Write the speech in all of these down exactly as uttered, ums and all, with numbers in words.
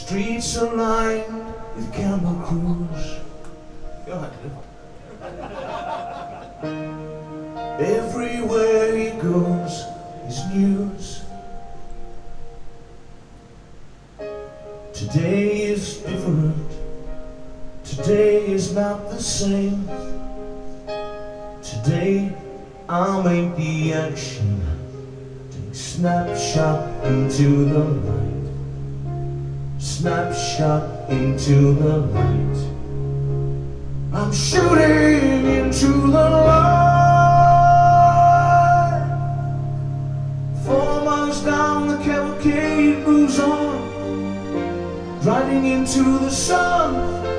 streets are lined with camel crews. Go ahead, everywhere he goes is news. Today is different. Today is not the same. Today I'll make the action. Take snapshot into the light. Snapshot into the light. I'm shooting into the light. Four miles down the cavalcade moves on, driving into the sun.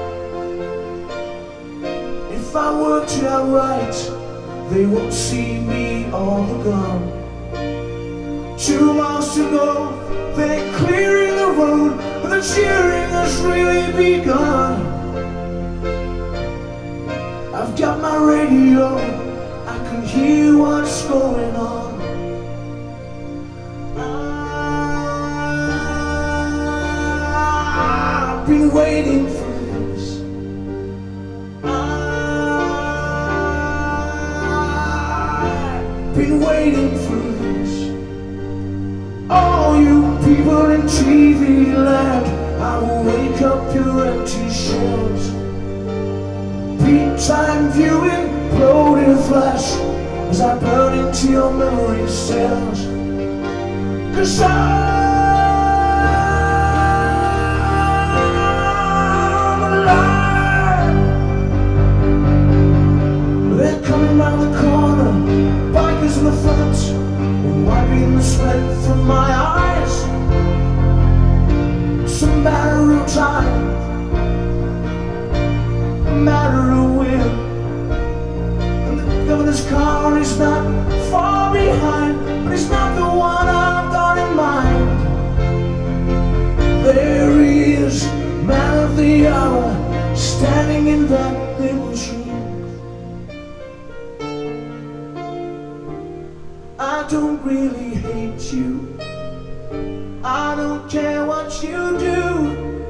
If I work it out right, they won't see me all the gone. Two miles to go, they're clearing the road, and the cheering has really begun. I've got my radio, I can hear what's going on. I've been waiting for this. I've been waiting for this. All you people in T V land, I will wake up your empty shells. Beat time viewing, blow in a flash as I burn into your memory cells. Cause I'm alive. They're coming round the corner, bikers in the front, wiping the sweat from my eyes. Some matter of time, matter of will, and the governor's car is not far behind, but it's not the one I've got in mind. There he is, man of the hour, standing in that limousine. I don't really hate you, I don't care what you do.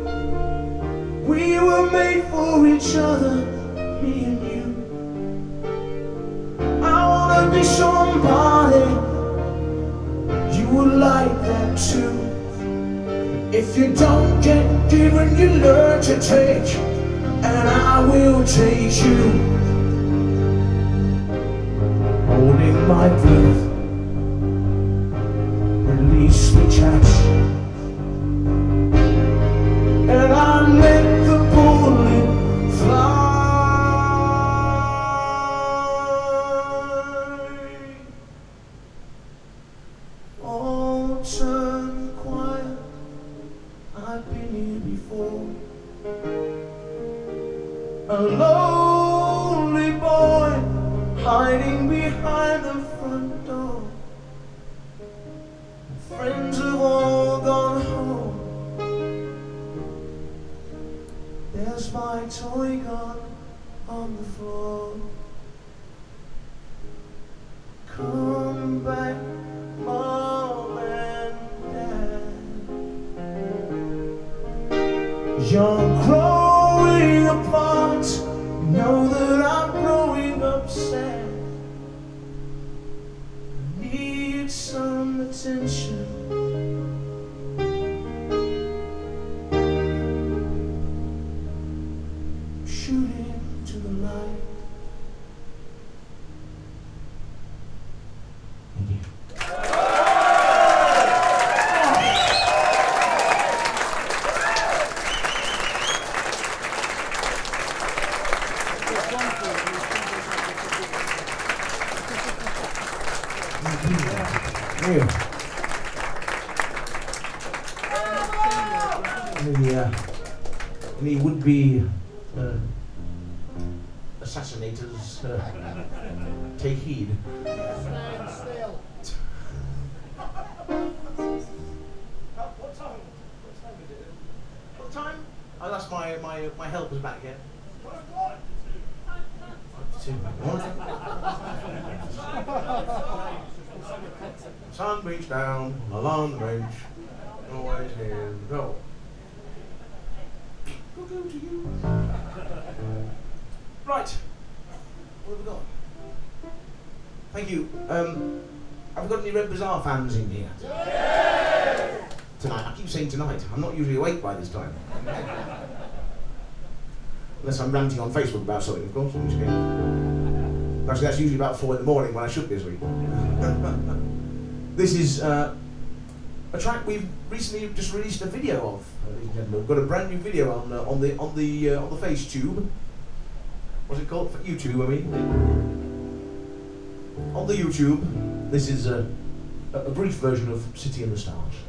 We were made for each other, me and you. I wanna be somebody, you will like that too. If you don't get given, you learn to take, and I will take you. Holding my breath, release the chat, and I let the bullet fly. All turned quiet, I've been here before. A lonely boy hiding behind the front door. Friends have all gone home. There's my toy gun on the floor. Come back, Mom and Dad. You're growing apart. Know that I'm growing up sad. I need some attention. Shooting to the light. Thank you. Thank you. Any, uh, any would-be uh, assassinators, uh, take heed. Stand still. What time? What time is it? What time? Oh, that's my my my helper's back here. What? Two. Sun beats down, the long range, always here we go. Thank you. Um, have we got any Red Bazaar fans in here? Tonight. I keep saying tonight. I'm not usually awake by this time. Unless I'm ranting on Facebook about something, of course. Actually, that's usually about four in the morning when I should be asleep. This is uh, a track we've recently just released a video of. Ladies and gentlemen, we've got a brand new video on uh, on the on the uh, on the FaceTube. What's it called? For YouTube, I mean. On the YouTube, this is a, a brief version of City in the Stars.